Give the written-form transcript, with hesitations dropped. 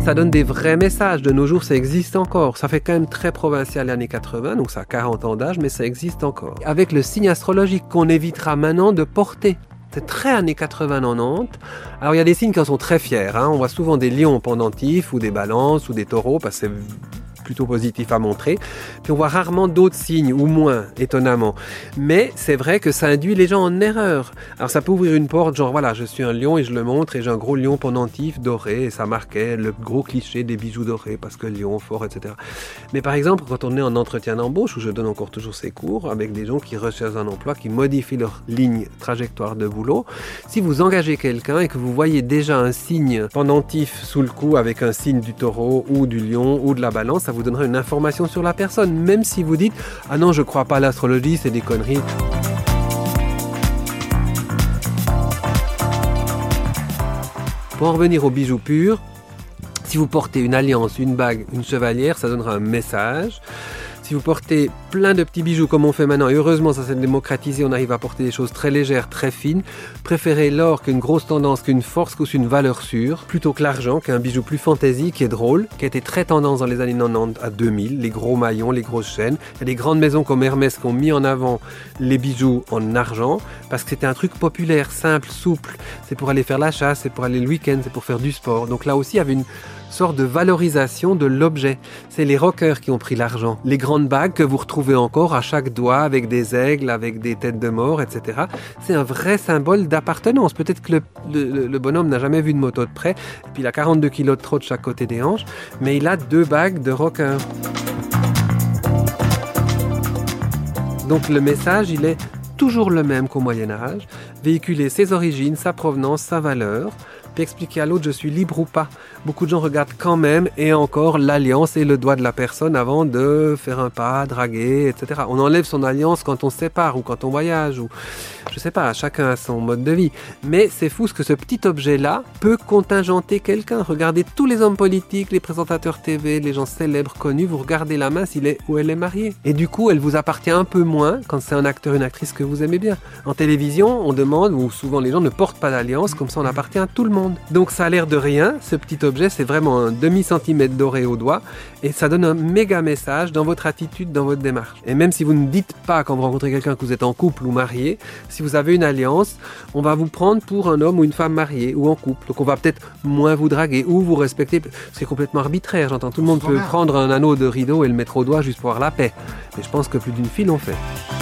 Ça donne des vrais messages. De nos jours, ça existe encore. Ça fait quand même très provincial les années 80, donc ça a 40 ans d'âge, mais ça existe encore. Avec le signe astrologique qu'on évitera maintenant de porter. C'est très années 80-90. Alors il y a des signes qui en sont très fiers. On voit souvent des lions pendentifs ou des balances ou des taureaux parce que c'est plutôt positif à montrer. Puis on voit rarement d'autres signes, ou moins, étonnamment. Mais c'est vrai que ça induit les gens en erreur. Alors ça peut ouvrir une porte, genre voilà, je suis un lion et je le montre et j'ai un gros lion pendentif doré et ça marquait le gros cliché des bijoux dorés parce que lion fort, etc. Mais par exemple, quand on est en entretien d'embauche, où je donne encore toujours ces cours avec des gens qui recherchent un emploi, qui modifient leur ligne trajectoire de boulot, si vous engagez quelqu'un et que vous voyez déjà un signe pendentif sous le cou avec un signe du taureau ou du lion ou de la balance, ça vous donnera une information sur la personne, même si vous dites « Ah non, je crois pas à l'astrologie, c'est des conneries ». Pour en revenir aux bijoux purs, si vous portez une alliance, une bague, une chevalière, ça donnera un message. Si vous portez plein de petits bijoux comme on fait maintenant, et heureusement ça s'est démocratisé, on arrive à porter des choses très légères, très fines, préférez l'or qu'une grosse tendance, qu'une force, qu'une valeur sûre, plutôt que l'argent, qu'un bijou plus fantaisie, qui est drôle, qui a été très tendance dans les années 90 à 2000, les gros maillons, les grosses chaînes. Il y a des grandes maisons comme Hermès qui ont mis en avant les bijoux en argent, parce que c'était un truc populaire, simple, souple. C'est pour aller faire la chasse, c'est pour aller le week-end, c'est pour faire du sport. Donc là aussi, il y avait une sorte de valorisation de l'objet. C'est les rockers qui ont pris l'argent. Les grandes bagues que vous retrouvez encore à chaque doigt avec des aigles, avec des têtes de mort, etc. C'est un vrai symbole d'appartenance. Peut-être que le bonhomme n'a jamais vu de moto de près, et puis il a 42 kilos de trop de chaque côté des hanches, mais il a 2 bagues de rocker. Donc le message, il est toujours le même qu'au Moyen-Âge. Véhiculer ses origines, sa provenance, sa valeur, puis expliquer à l'autre je suis libre ou pas. Beaucoup de gens regardent quand même et encore l'alliance et le doigt de la personne avant de faire un pas, draguer, etc. On enlève son alliance quand on se sépare ou quand on voyage ou je sais pas, chacun a son mode de vie. Mais c'est fou ce que ce petit objet-là peut contingenter quelqu'un. Regardez tous les hommes politiques, les présentateurs TV, les gens célèbres, connus, vous regardez la main s'il est ou elle est mariée. Et du coup, elle vous appartient un peu moins quand c'est un acteur, une actrice que vous aimez bien. En télévision, on demande, ou souvent les gens ne portent pas d'alliance, comme ça on appartient à tout le monde. Donc ça a l'air de rien, ce petit objet, c'est vraiment un demi-centimètre doré au doigt et ça donne un méga message dans votre attitude, dans votre démarche. Et même si vous ne dites pas quand vous rencontrez quelqu'un que vous êtes en couple ou marié, si vous avez une alliance, on va vous prendre pour un homme ou une femme mariée ou en couple. Donc on va peut-être moins vous draguer ou vous respecter. C'est complètement arbitraire, j'entends. Tout le monde peut prendre un anneau de rideau et le mettre au doigt juste pour avoir la paix. Mais je pense que plus d'une fille l'ont fait.